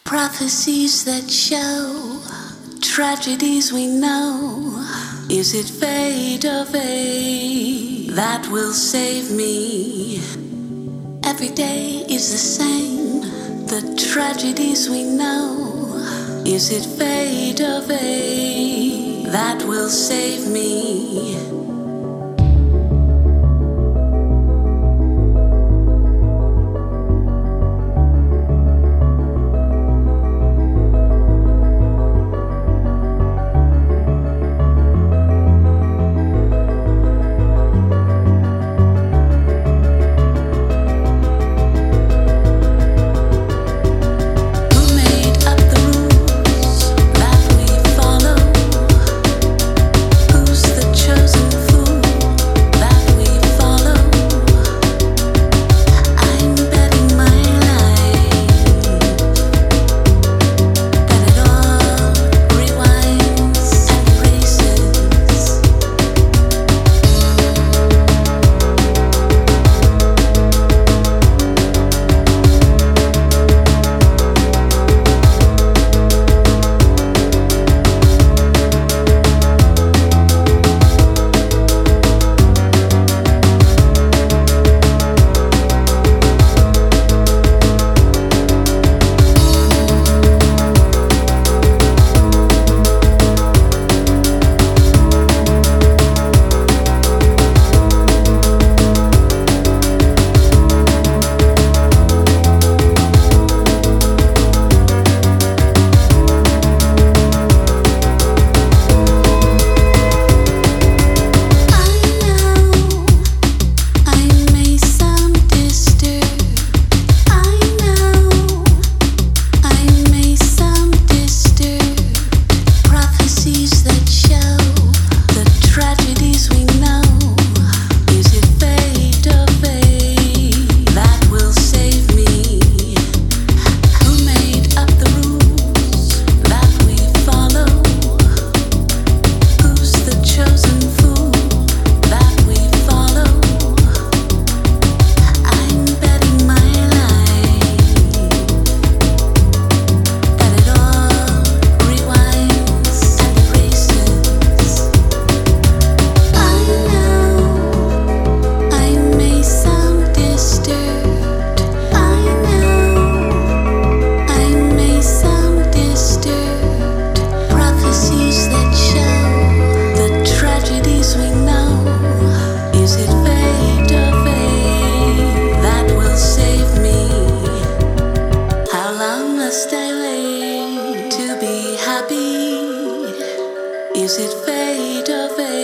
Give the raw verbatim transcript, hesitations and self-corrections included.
Prophecies that show tragedies we know. Is it fate or fate that will save me? Every day is the same, the tragedies we know. Is it fate or fate that will save me? Is it fate or fate?